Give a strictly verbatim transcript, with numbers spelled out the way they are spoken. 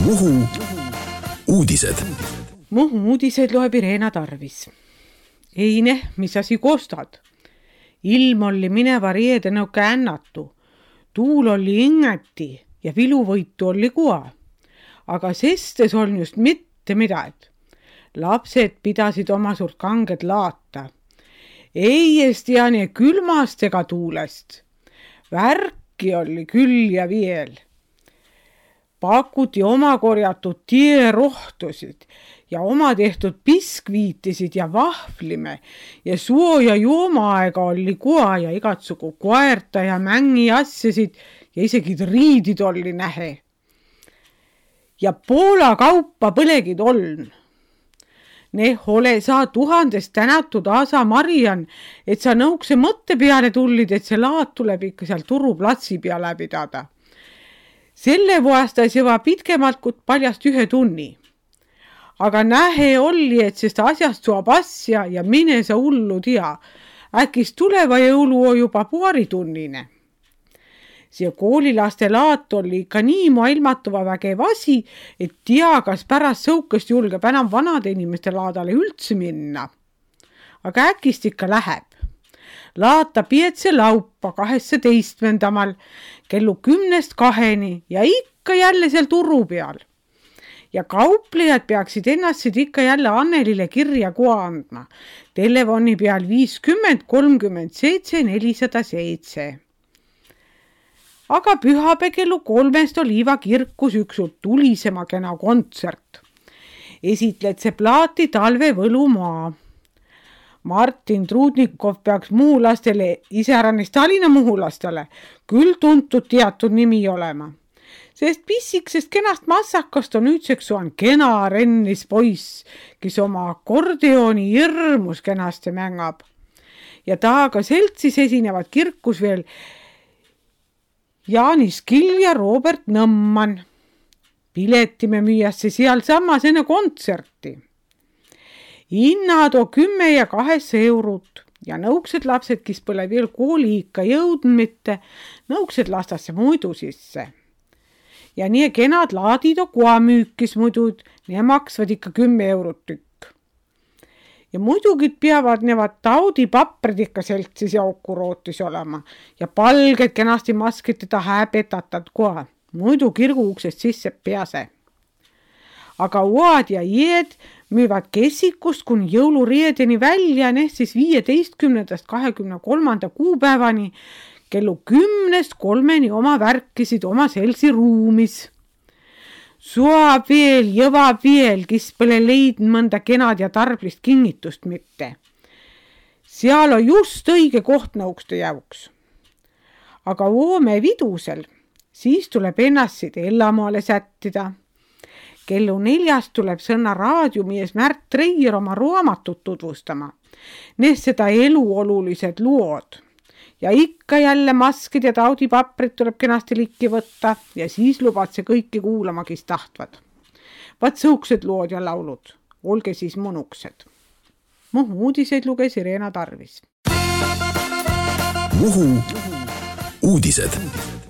Muhu uudised. Muhu uudised loeb Irena Tarvis. Eine, mis asi kostad? Ilm oli mineva riede nõuke ännatu. Tuul oli ingeti ja viluvõitu oli kua. Aga sestes on just mitte midagi. Lapsed pidasid oma suurt kanged laata. Eiest ja nii külmast ega tuulest. Värki oli küll ja veel. Pakuti oma korjatud tierohtusid ja oma tehtud piskviitisid ja vahvlime ja suo ja juomaaega oli kua ja igatsugu koerta ja mängi asjasid ja isegi riidid oli nähe. Ja Poola kaupa põlegid oln. Neh ole saa tuhandest tänatud Aasa Marian, et sa nõukse mõtte peale tullid, et see laat tuleb ikka seal turuplatsi peale pidada. Selle vuastas juba pitkemalt kui paljast ühe tunni. Aga nähe oli, et sest asjast suab asja ja mine sa hullu tea. Äkis tuleva jõulu on juba paari tunnine. See koolilaste laat oli ikka nii maailmatuva vägev asi, et tea, kas pärast sõukest julgeb enam vanade inimeste laadale üldse minna. Aga äkist ikka läheb. Laata pietse laupa kaheksateistkümnendamal kellu kümnest kaheni ja ikka jälle seal turu peal. Ja kauplejad peaksid ennast ikka jälle Annelile kirja kua andma. Telefoni peal viiskümmend kolmkümmend seitse nelisada seitse. Aga pühapäev kellu kolmest oli Iva kirkus üksult tulisema kena kontsert. Esitled see plaati Talve Võlumaa. Martin Trudnikov peaks muhulastele, iseäranis Tallinna muhulastele, küll tuntud teatud nimi olema. Sest pissiksest kenast massakast on nüüdseks on kena rennis poiss, kes oma akordeoni hirmus kenasti mängab. Ja taga seltsis esinevad kirkus veel Jaanis Kill ja Robert Nõmman. Piletime müüasse seal samas enne kontserti. Hinnad on kümme ja kaheksa eurot ja nõuksed lapsed, kes pole veel kooli ikka jõudnud mitte, nõuksed lastasse muidu sisse. Ja nii kenad laadid on kua müükis muidu, ne maksvad ikka kümme eurot tükk. Ja muidugid peavad nevad taudipapred ikka seltsis ja okurootis olema ja palged kenasti maskid teda hääpetatad kua, muidu kirgu uksest sisse pease. Aga uad ja jääd müüvad kessikust kuni jõuluriedeni välja, ne siis viieteistkümnendast kahekümne kolmanda kuupäevani kellu kümnest kolmeni oma värkisid oma selsi ruumis. Suab veel, jõvab veel, kes pole leidnud mõnda kenad ja tarblist kingitust mitte. Seal on just õige koht nõukste jauks. Aga oome vidusel, siis tuleb ennast ellamaale sättida. Kellu neljast tuleb sõna raadiomies Märt Treier oma raamatut tutvustama. Need seda eluolulised lood. Ja ikka jälle maskid ja taudipaprid tuleb kenasti likki võtta ja siis lubad see kõiki kuulama, kes tahtvad. Vaat sõuksed lood ja laulud. Olge siis mõnuksed. Muhu uudiseid luges Irena Tarvis. Muhu uudised.